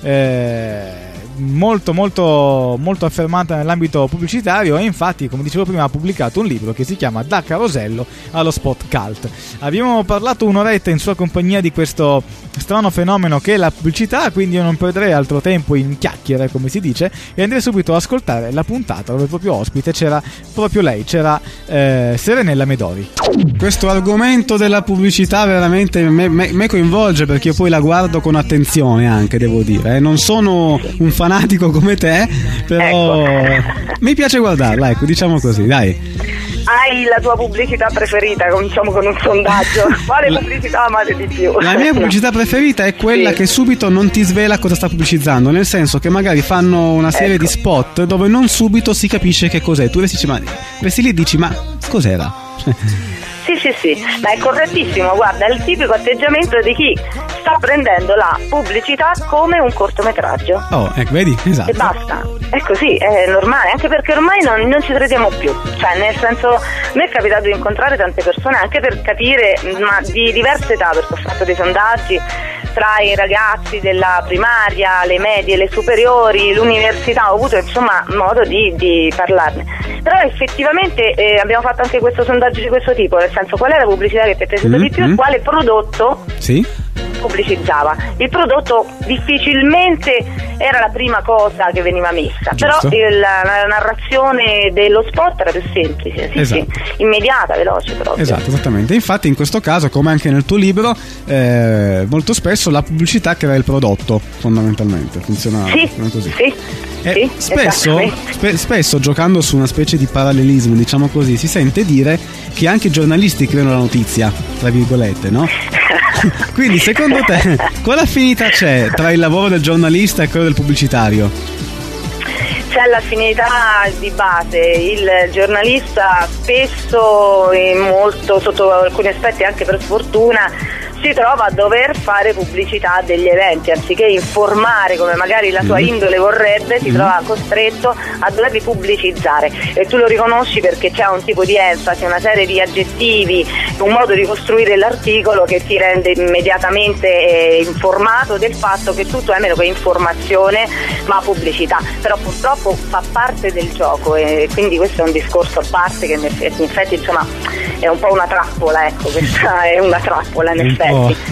B: eh, molto molto molto affermata nell'ambito pubblicitario, e infatti, come dicevo prima, ha pubblicato un libro che si chiama Da carosello allo spot cult. Abbiamo parlato un'oretta in sua compagnia di questo strano fenomeno che è la pubblicità, quindi io non perderei altro tempo in chiacchiere, come si dice, e andrei subito ad ascoltare la puntata dove proprio ospite c'era proprio lei, c'era eh, Serenella Medori. Questo argomento della pubblicità veramente me, me, me coinvolge, perché io poi la guardo con attenzione, anche devo dire, eh. Non sono un fanatico come te, però ecco, mi piace guardarla, ecco, diciamo così, dai.
F: Hai la tua pubblicità preferita? Cominciamo con un sondaggio. Quale la, pubblicità amate di più?
B: La mia pubblicità preferita è quella sì. che subito non ti svela cosa sta pubblicizzando, nel senso che magari fanno una serie ecco. di spot dove non subito si capisce che cos'è. Tu resti, ma, resti lì e dici, ma cos'era?
F: Sì, sì, sì, ma è correttissimo, guarda, è il tipico atteggiamento di chi sta prendendo la pubblicità come un cortometraggio.
B: Oh, ecco, vedi? Esatto.
F: E basta, è così, è normale, anche perché ormai non, non ci crediamo più, cioè nel senso, mi è capitato di incontrare tante persone anche per capire, ma di diverse età, perché ho fatto dei sondaggi tra i ragazzi della primaria, le medie, le superiori, l'università, ho avuto insomma modo di, di parlarne. Però effettivamente eh, abbiamo fatto anche questo sondaggio di questo tipo, nel senso, qual è la pubblicità che ti è piaciuta mm-hmm. di più e quale prodotto sì. pubblicizzava. Il prodotto difficilmente era la prima cosa che veniva messa, giusto. Però il, la, la narrazione dello spot era più semplice, sì, esatto. sì, immediata, veloce proprio.
B: Esatto, esattamente. Infatti in questo caso, come anche nel tuo libro, eh, molto spesso la pubblicità crea il prodotto, fondamentalmente funziona,
F: sì,
B: funziona così.
F: Sì.
B: Eh, sì, spesso, spe- spesso giocando su una specie di parallelismo, diciamo così, si sente dire che anche i giornalisti creano la notizia, tra virgolette, no? Quindi secondo te quale affinità c'è tra il lavoro del giornalista e quello del pubblicitario?
F: C'è l'affinità di base, il giornalista spesso e molto sotto alcuni aspetti anche per sfortuna si trova a dover fare pubblicità degli eventi, anziché informare come magari la sua indole vorrebbe, si trova costretto a doverli pubblicizzare, e tu lo riconosci perché c'è un tipo di enfasi, una serie di aggettivi, un modo di costruire l'articolo che ti rende immediatamente eh, informato del fatto che tutto è meno che informazione ma pubblicità, però purtroppo fa parte del gioco, e quindi questo è un discorso a parte che in effetti, in effetti insomma è un po' una trappola, ecco, questa è una trappola in effetti.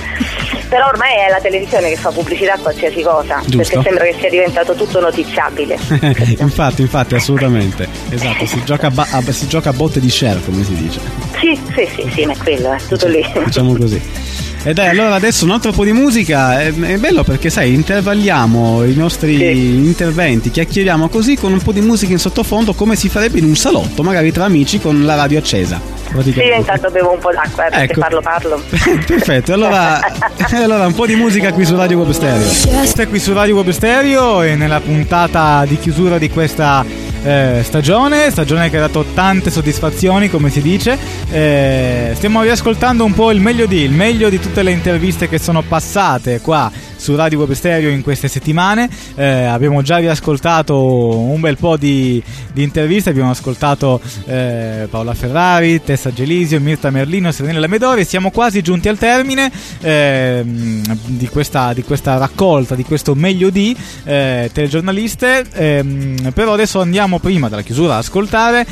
F: Però ormai è la televisione che fa pubblicità a qualsiasi cosa, giusto. Perché sembra che sia diventato tutto notiziabile.
B: infatti, infatti, assolutamente. Esatto, si gioca a, ba- a, si gioca a botte di share, come si dice.
F: Sì, sì, sì, sì, ma è quello, è tutto lì.
B: Diciamo così. E dai, allora adesso un altro po' di musica. È, è bello perché, sai, intervalliamo i nostri sì. interventi, chiacchieriamo così con un po' di musica in sottofondo, come si farebbe in un salotto, magari tra amici con la radio accesa.
F: Sì, intanto bevo un po' d'acqua, eh, perché ecco. parlo parlo.
B: Perfetto, allora, allora un po' di musica qui su Radio Web Stereo. Stai qui su Radio Web Stereo e nella puntata di chiusura di questa eh, stagione, stagione che ha dato tante soddisfazioni, come si dice. Eh, stiamo riascoltando un po' il meglio di, il meglio di tutte le interviste che sono passate qua su Radio Web Stereo in queste settimane. Eh, abbiamo già riascoltato un bel po' di, di interviste, abbiamo ascoltato eh, Paola Ferrari, Tessa Gelisio, Mirta Merlino, Serenella Medori. Siamo quasi giunti al termine eh, di, questa, di questa raccolta, di questo meglio di eh, telegiornaliste, eh, però adesso andiamo prima della chiusura ad ascoltare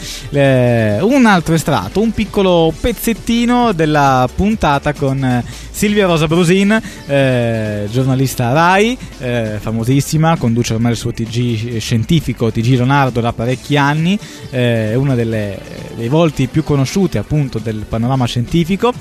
B: eh, un altro estratto, un piccolo pezzettino della puntata con eh, Silvia Rosa Brusin, eh, giornalista Rai, eh, famosissima, conduce ormai il suo T G scientifico, T G Leonardo, da parecchi anni, è eh, una delle, dei volti più conosciuti appunto del panorama scientifico.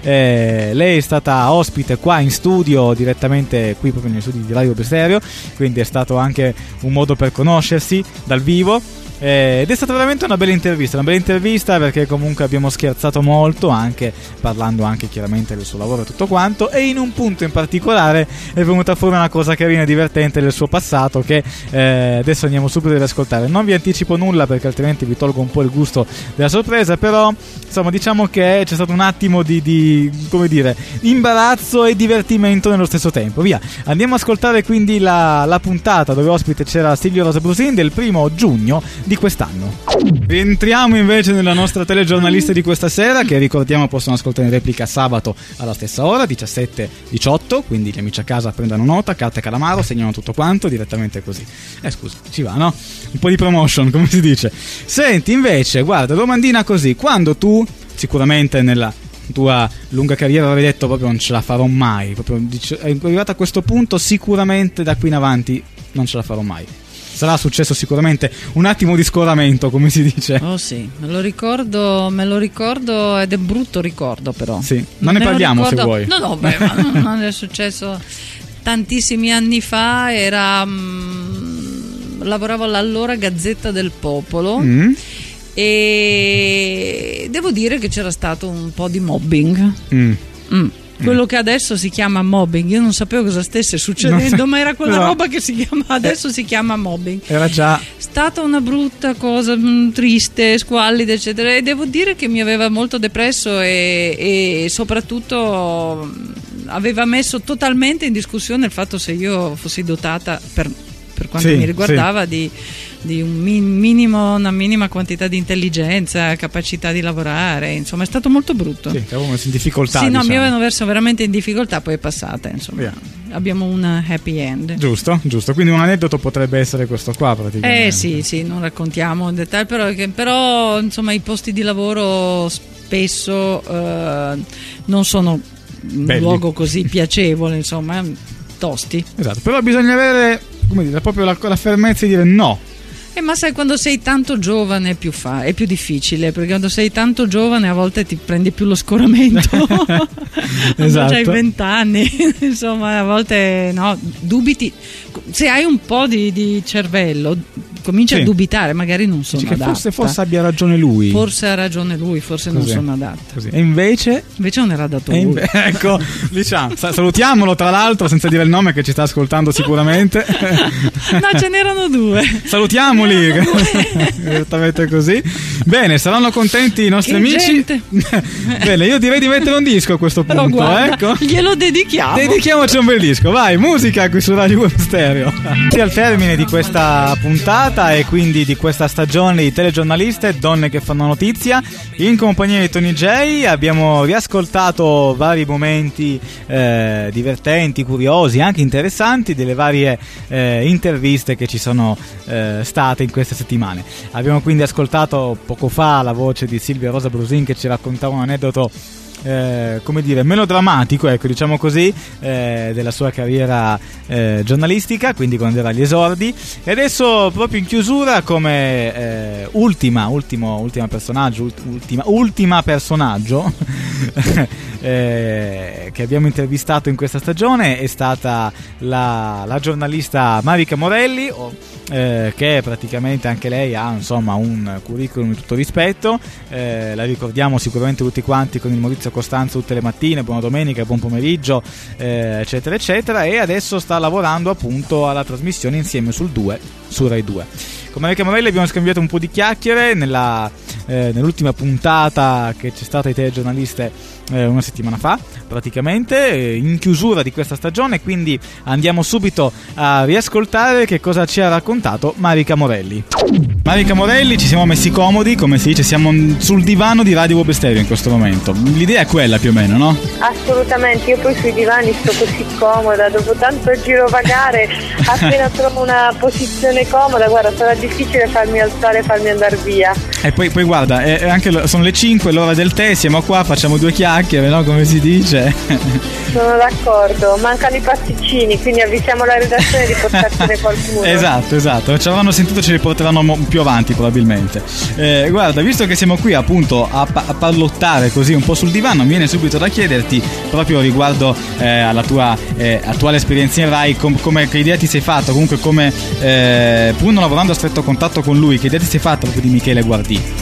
B: Eh, lei è stata ospite qua in studio, direttamente qui proprio negli studi di Radio Web Stereo, quindi è stato anche un modo per conoscersi dal vivo. Eh, ed è stata veramente una bella intervista, una bella intervista perché comunque abbiamo scherzato molto, anche parlando anche chiaramente del suo lavoro e tutto quanto, e in un punto in particolare è venuta fuori una cosa carina e divertente del suo passato che eh, adesso andiamo subito ad ascoltare. Non vi anticipo nulla perché altrimenti vi tolgo un po' il gusto della sorpresa, però insomma diciamo che c'è stato un attimo di, di come dire, imbarazzo e divertimento nello stesso tempo. Via, andiamo ad ascoltare quindi la, la puntata dove ospite c'era Silvio Rosa Brusin del primo giugno di quest'anno. Rientriamo invece nella nostra telegiornalista di questa sera, che ricordiamo possono ascoltare in replica sabato alla stessa ora, diciassette diciotto, quindi gli amici a casa prendano nota, carta e calamaro, segnano tutto quanto direttamente così. Eh scusa, ci va, no? Un po' di promotion, come si dice. Senti, invece, guarda, domandina così, quando tu, sicuramente nella tua lunga carriera avevi detto proprio non ce la farò mai, proprio dice, è arrivato a questo punto, sicuramente da qui in avanti non ce la farò mai. Sarà successo sicuramente un attimo di scoramento, come si dice.
G: Oh sì, me lo ricordo, me lo ricordo ed è brutto ricordo però.
B: Sì, non ne parliamo
G: ricordo,
B: se vuoi.
G: No, no, beh, ma non è successo tantissimi anni fa, era mh, lavoravo all'allora Gazzetta del Popolo. Mm. E devo dire che c'era stato un po' di mobbing. Mm. Mm. Quello mm. che adesso si chiama mobbing, io non sapevo cosa stesse succedendo, no, ma era quella no. roba che si chiama adesso eh, si chiama mobbing.
B: Era già
G: stata una brutta cosa, mh, triste, squallida, eccetera. E devo dire che mi aveva molto depresso e, e soprattutto mh, aveva messo totalmente in discussione il fatto se io fossi dotata per, per quanto sì, mi riguardava sì. di di un minimo, una minima quantità di intelligenza, capacità di lavorare, insomma è stato molto brutto.
B: Sì, avevamo messo in difficoltà.
G: Sì, no,
B: diciamo.
G: mi avevano verso veramente in difficoltà, poi è passata, insomma. Yeah. Abbiamo un happy end.
B: Giusto, giusto. Quindi un aneddoto potrebbe essere questo qua praticamente.
G: Eh sì, sì, non raccontiamo in dettaglio, però, però insomma i posti di lavoro spesso eh, non sono Belli. un luogo così piacevole, insomma, tosti.
B: Esatto, però bisogna avere, come dire, proprio la, la fermezza di dire no.
G: Eh, ma sai, quando sei tanto giovane è più, fa- è più difficile, perché quando sei tanto giovane a volte ti prendi più lo scoramento. Quando hai vent'anni, insomma, a volte no, dubiti. Se hai un po' di, di cervello, cominci sì. a dubitare, magari non sono
B: Dici
G: adatta.
B: Che forse, forse abbia ragione lui.
G: Forse ha ragione lui, forse Così. non sono adatta.
B: Così. E invece?
G: Invece non era adatto
B: lui.
G: Inve-
B: ecco, diciamo, salutiamolo tra l'altro, senza dire il nome, che ci sta ascoltando sicuramente.
G: No, ce n'erano due.
B: Salutiamoli. Direttamente così. Bene, saranno contenti i nostri
G: che
B: amici.
G: Gente.
B: Bene, io direi di mettere un disco a questo punto.
G: Guarda,
B: ecco.
G: Glielo dedichiamo.
B: Dedichiamoci a un bel disco. Vai, musica qui su Radio Web Stereo. Sì, al termine di questa puntata e quindi di questa stagione di telegiornaliste, donne che fanno notizia, in compagnia di Tony J abbiamo riascoltato vari momenti eh, divertenti, curiosi, anche interessanti delle varie eh, interviste che ci sono eh, state in queste settimane. Abbiamo quindi ascoltato poco fa la voce di Silvia Rosa Brusin che ci raccontava un aneddoto Eh, come dire, melodrammatico, ecco, diciamo così, eh, della sua carriera eh, giornalistica, quindi quando era agli esordi. E adesso proprio in chiusura come eh, ultima ultimo, ultima personaggio ultima, ultima personaggio eh, che abbiamo intervistato in questa stagione è stata la, la giornalista Marica Morelli, o, eh, che praticamente anche lei ha insomma un curriculum di tutto rispetto, eh, la ricordiamo sicuramente tutti quanti con il Maurizio Costanzo tutte le mattine, buona domenica, buon pomeriggio, eh, eccetera eccetera, e adesso sta lavorando appunto alla trasmissione Insieme sul due su Rai due. Con Marica Morelli abbiamo scambiato un po' di chiacchiere nella, eh, nell'ultima puntata che c'è stata ai telegiornaliste eh, una settimana fa praticamente, eh, in chiusura di questa stagione, quindi andiamo subito a riascoltare che cosa ci ha raccontato Marica Morelli. Marica Morelli, ci siamo messi comodi, come si dice, siamo sul divano di Radio Web Stereo in questo momento. L'idea è quella più o meno, no?
D: Assolutamente, io poi sui divani sto così comoda, dopo tanto girovagare appena trovo una posizione comoda, guarda, sarà difficile farmi alzare e farmi andare via.
B: E poi, poi guarda, è anche, sono le cinque, l'ora del tè, siamo qua, facciamo due chiacchiere chiacchiere, no? Come si dice.
D: Sono d'accordo, mancano i pasticcini, quindi avvisiamo la redazione di portarsene qualcuno.
B: Esatto, esatto, ci avranno sentito, ce li porteranno mo- più avanti probabilmente. Eh, guarda, visto che siamo qui appunto a, pa- a parlottare così un po' sul divano, mi viene subito da chiederti proprio riguardo eh, alla tua eh, attuale esperienza in Rai, com- come, che idea ti sei fatta, comunque come eh, pur non lavorando a stretto contatto con lui, che idea ti sei fatta proprio di Michele Guardì?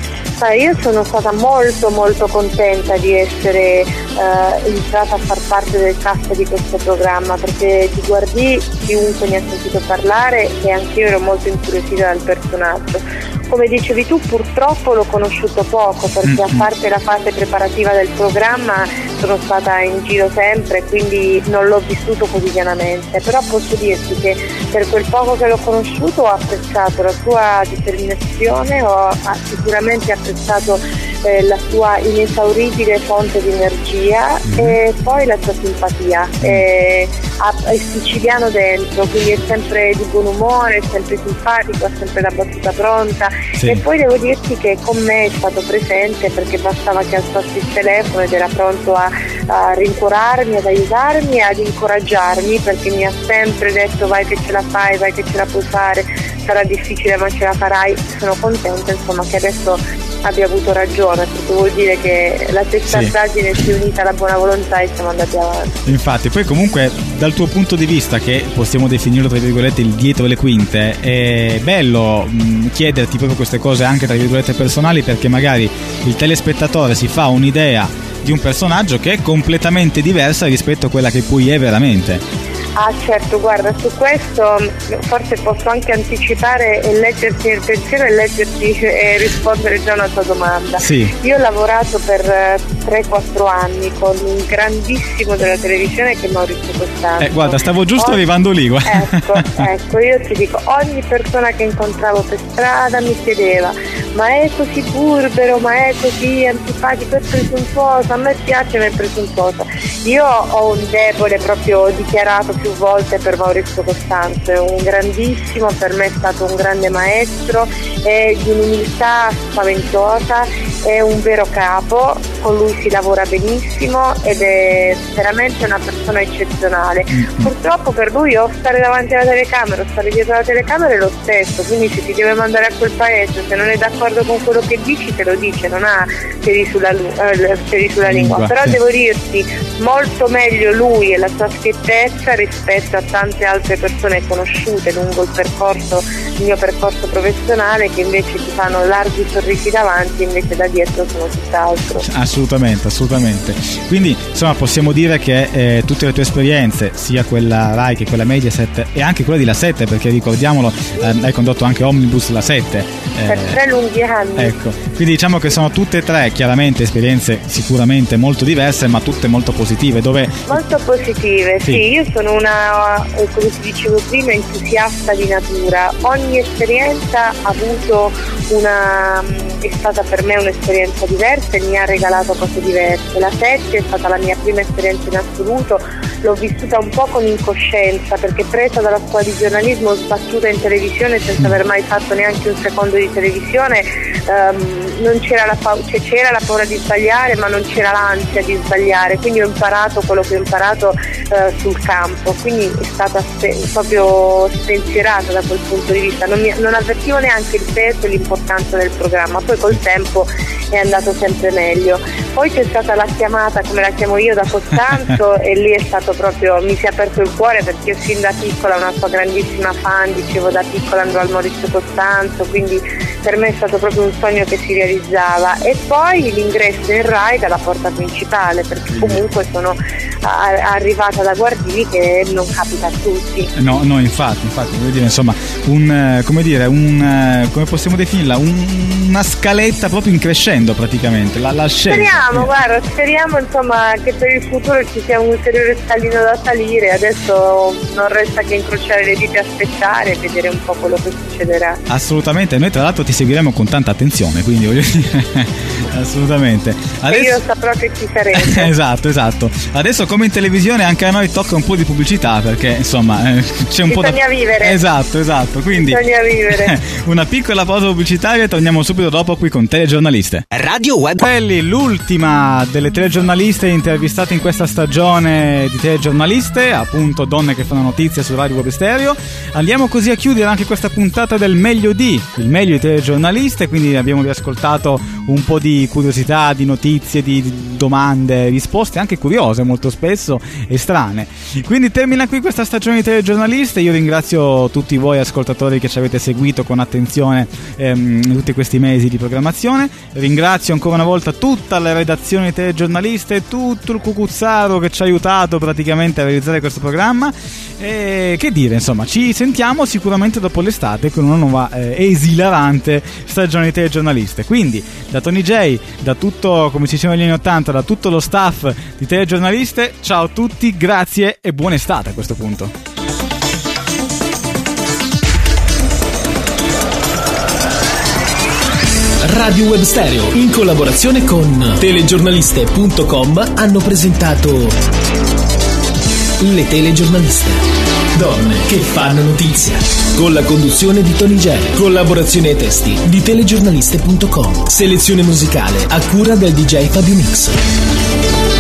D: Io sono stata molto molto contenta di essere eh, entrata a far parte del cast di questo programma, perché di Guardì chiunque ne ha sentito parlare e anch'io ero molto incuriosita dal personaggio. Come dicevi tu, purtroppo l'ho conosciuto poco, perché a parte la fase preparativa del programma sono stata in giro sempre, quindi non l'ho vissuto quotidianamente, però posso dirti che per quel poco che l'ho conosciuto ho apprezzato la sua determinazione, ho sicuramente apprezzato eh, la sua inesauribile fonte di energia e poi la sua simpatia. È, è siciliano dentro, quindi è sempre di buon umore, è sempre simpatico, ha sempre la battuta pronta. Sì. E poi devo dirti che con me è stato presente, perché bastava che alzassi il telefono ed era pronto a, a rincuorarmi, ad aiutarmi e ad incoraggiarmi, perché mi ha sempre detto vai che ce la fai, vai che ce la puoi fare, sarà difficile ma ce la farai. Sono contenta insomma che adesso abbia avuto ragione, perché vuol dire che la testardaggine sì. si è unita alla buona volontà e siamo andati avanti.
B: Infatti, poi comunque dal tuo punto di vista, che possiamo definirlo tra virgolette il dietro le quinte, è bello mh, chiederti proprio queste cose anche tra virgolette personali, perché magari il telespettatore si fa un'idea di un personaggio che è completamente diversa rispetto a quella che poi è veramente.
D: Ah certo, guarda, su questo forse posso anche anticipare e leggerti nel pensiero e leggerti e rispondere già a una tua domanda.
B: Sì.
D: Io ho lavorato per tre quattro anni con un grandissimo della televisione che è Maurizio Costanzo.
B: Eh, guarda, stavo giusto
D: ogni...
B: arrivando lì. Guarda.
D: Ecco, ecco, io ti dico, ogni persona che incontravo per strada mi chiedeva ma è così burbero, ma è così antipatico e presuntuoso, a me piace ma è presuntuosa. Io ho un debole proprio dichiarato più volte per Maurizio Costanzo, è un grandissimo, per me è stato un grande maestro, è di un'umiltà spaventosa, è un vero capo, con lui si lavora benissimo ed è veramente una persona eccezionale. Mm-hmm. Purtroppo per lui o stare davanti alla telecamera o stare dietro alla telecamera è lo stesso, quindi se ti deve mandare a quel paese, se non è d'accordo con quello che dici te lo dice, non ha peli sulla, eh, peli sulla lingua, lingua però sì. Devo dirti molto meglio lui e la sua schiettezza rispetto a tante altre persone conosciute lungo il percorso, il mio percorso professionale, che invece ti fanno larghi sorrisi davanti, invece da dietro sono tutt'altro.
B: Assolutamente, assolutamente. Quindi insomma possiamo dire che eh, tutte le tue esperienze, sia quella Rai che quella Mediaset e anche quella di La sette, perché ricordiamolo eh, hai condotto anche Omnibus La sette
D: eh, per tre lunghi anni.
B: Ecco, quindi diciamo che sono tutte e tre chiaramente esperienze sicuramente molto diverse, ma tutte molto positive. Dove
D: molto positive, sì, sì io sono una, come ti dicevo prima, entusiasta di natura. Ogni esperienza ha avuto una, è stata per me un'esperienza diversa e mi ha regalato cose diverse. La sette è stata la mia prima esperienza in assoluto, l'ho vissuta un po' con incoscienza, perché presa dalla scuola di giornalismo, sbattuta in televisione senza aver mai fatto neanche un secondo di televisione, ehm, non c'era la, pa- cioè, c'era la paura di sbagliare, ma non c'era l'ansia di sbagliare, quindi ho imparato quello che ho imparato eh, sul campo, quindi è stata spe- proprio spensierata da quel punto di vista, non, mi- non avvertivo neanche il peso e l'importanza del programma, poi col tempo è andato sempre meglio. Poi c'è stata la chiamata, come la chiamo io, da Costanzo e lì è stato proprio, mi si è aperto il cuore, perché io sin da piccola una sua grandissima fan, dicevo da piccola andrò al Maurizio Costanzo, quindi per me è stato proprio un sogno che si realizzava. E poi l'ingresso in Rai dalla porta principale, perché comunque sono a- arrivata da Guardini, che non capita a tutti.
B: No, no, infatti, infatti, voglio dire, insomma, un, come dire, un, come possiamo definirla, un, una scaletta proprio in crescendo praticamente, la, la scelta.
D: Speriamo, guarda, speriamo insomma che per il futuro ci sia un ulteriore scalino da salire, adesso non resta che incrociare le dita e aspettare e vedere un po' quello che succederà.
B: Assolutamente, noi tra l'altro ti seguiremo con tanta attenzione, quindi voglio dire, assolutamente.
F: Adesso... E io saprò che ci sarete.
B: esatto, esatto. Adesso come in televisione anche a noi tocca un po' di pubblicità, perché insomma eh, c'è un
F: Bisogna
B: po' da...
F: Bisogna vivere.
B: Esatto, esatto. Quindi
F: Bisogna vivere.
B: una piccola pausa pubblicitaria e torniamo subito dopo qui con Telegiornaliste.
H: Radio Web.
B: L'ultima delle telegiornaliste intervistate in questa stagione di Telegiornaliste, appunto donne che fanno notizie su Radio Web Stereo. Andiamo così a chiudere anche questa puntata del meglio di, il meglio di Telegiornaliste, quindi abbiamo riascoltato un po' di curiosità, di notizie, di domande, risposte anche curiose molto spesso e strane. Quindi termina qui questa stagione di Telegiornaliste. Io ringrazio tutti voi ascoltatori che ci avete seguito con attenzione ehm, tutti questi mesi di programmazione. Ringrazio ancora una volta tutta la redazione di Telegiornaliste, tutto il cucuzzaro che ci ha aiutato praticamente a realizzare questo programma. E che dire, insomma, ci sentiamo sicuramente dopo l'estate con una nuova eh, esilarante stagione di Telegiornaliste. Quindi da Tony J, da tutto, come si diceva negli anni ottanta, da tutto lo staff di Telegiornaliste, ciao a tutti, grazie e buona estate a questo punto.
A: Radio Web Stereo, in collaborazione con telegiornaliste punto com, hanno presentato Le Telegiornaliste, donne che fanno notizia, con la conduzione di Tony J, collaborazione e testi di telegiornaliste punto com, selezione musicale a cura del D J Fabio Mix.